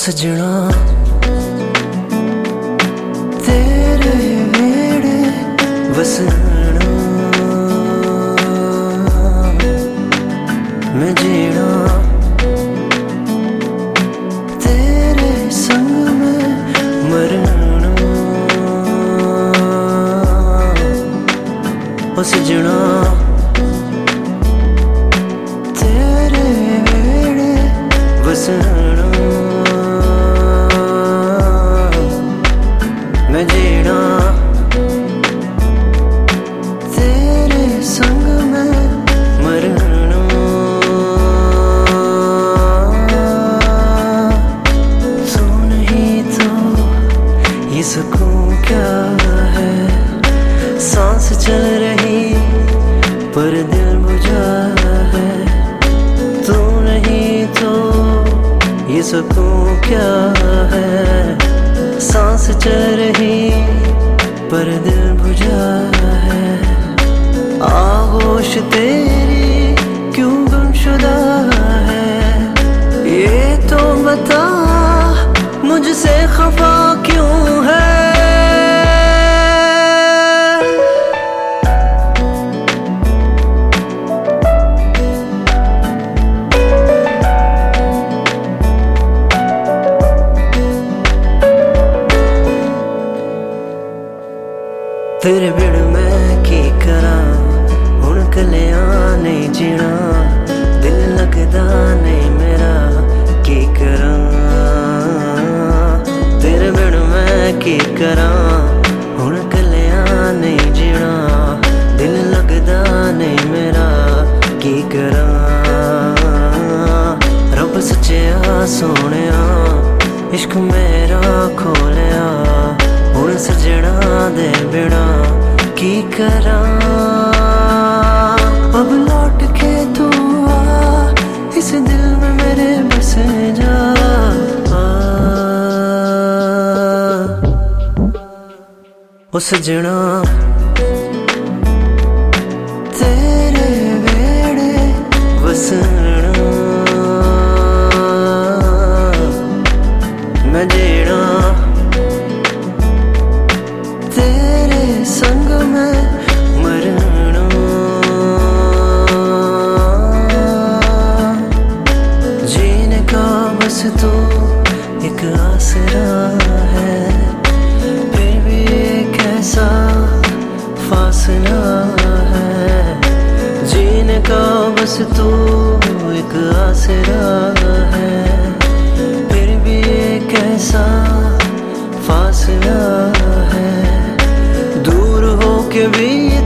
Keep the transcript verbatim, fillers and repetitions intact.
सजना तेरे वेड़े वसना मैं जीना तेरे संग में मरना ओ सजना तेरे वेड़े वसना मैं जीना तेरे संग में मरना तू नहीं तो ये सुकून क्या है, सांस चल रही पर दिल बुझा है। तू नहीं तो ये सुकून क्या है, सांस चल रही पर दिल बुझा है। आगोश तेरी क्यों गुमशुदा है, ये तो बता मुझसे खफा क्यों है। तेरे बिन मैं की करा, हुण कलिया नहीं जीना, दिल लगदा नहीं मेरा की करा। तेरे बिन मैं की करा, हुण कलिया नहीं जीना, दिल लगदा नहीं मेरा की करा। रब सच्चा सोहणिया इश्क मेरा खोलिया, हुण सजना दे बिना की करा। अब लौट के तू आ, इस दिल में मेरे बस जा। ओ सजना तेरे वेड़े वसना मैं जीना तेरे संग में मरना। जीने का बस तू एक आसरा है, फिर भी एक ऐसा फासला है। जीने का बस तू एक आसरा है, फिर भी एक ऐसा फासला है। दूर हो के भी